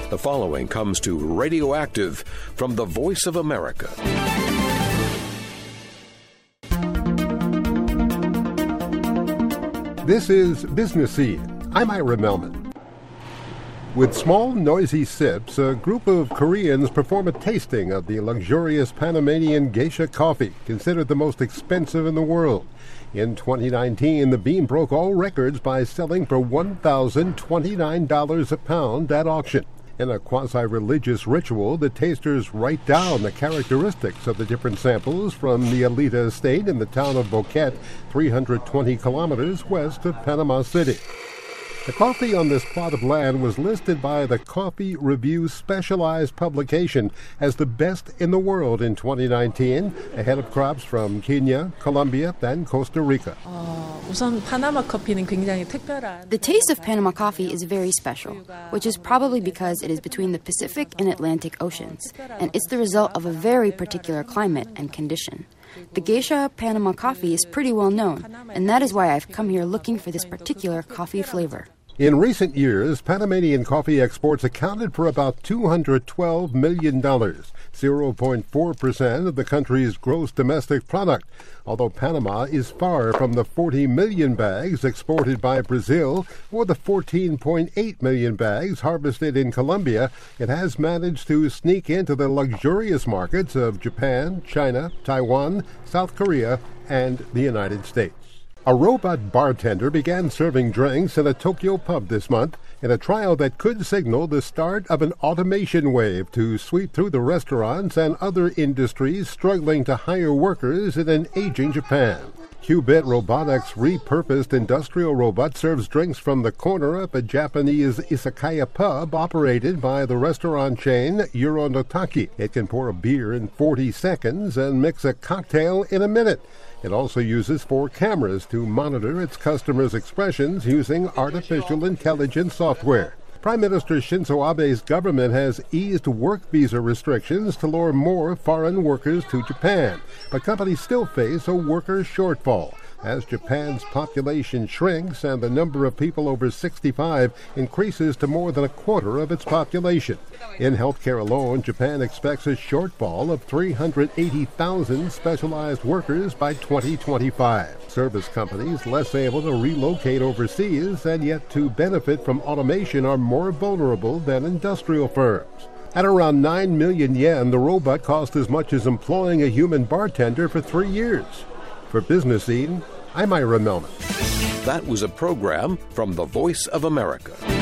The following comes to Radioactive from the Voice of America. This is Business Seed. I'm Ira Melman. With small, noisy sips, a group of Koreans perform a tasting of the luxurious Panamanian geisha coffee, considered the most expensive in the world. In 2019, the bean broke all records by selling for $1,029 a pound at auction. In a quasi-religious ritual, the tasters write down the characteristics of the different samples from the Alita estate in the town of Boquete, 320 kilometers west of Panama City. The coffee on this plot of land was listed by the Coffee Review specialized publication as the best in the world in 2019, ahead of crops from Kenya, Colombia, and Costa Rica. The taste of Panama coffee is very special, which is probably because it is between the Pacific and Atlantic Oceans, and it's the result of a very particular climate and condition. The geisha Panama coffee is pretty well known, and that is why I've come here looking for this particular coffee flavor. In recent years, Panamanian coffee exports accounted for about $212 million, 0.4% of the country's gross domestic product. Although Panama is far from the 40 million bags exported by Brazil or the 14.8 million bags harvested in Colombia, it has managed to sneak into the luxurious markets of Japan, China, Taiwan, South Korea, and the United States. A robot bartender began serving drinks in a Tokyo pub this month in a trial that could signal the start of an automation wave to sweep through the restaurants and other industries struggling to hire workers in an aging Japan. Qubit Robotics' repurposed industrial robot serves drinks from the corner of a Japanese izakaya pub operated by the restaurant chain Uronotaki. It can pour a beer in 40 seconds and mix a cocktail in a minute. It also uses 4 cameras to monitor its customers' expressions using artificial intelligence software. Prime Minister Shinzo Abe's government has eased work visa restrictions to lure more foreign workers to Japan, but companies still face a worker shortfall as Japan's population shrinks and the number of people over 65 increases to more than a quarter of its population. In healthcare alone, Japan expects a shortfall of 380,000 specialized workers by 2025. Service companies less able to relocate overseas and yet to benefit from automation are more vulnerable than industrial firms. At around 9 million yen, the robot cost as much as employing a human bartender for 3 years. For Business Seed, I'm Ira Melman. That was a program from the Voice of America.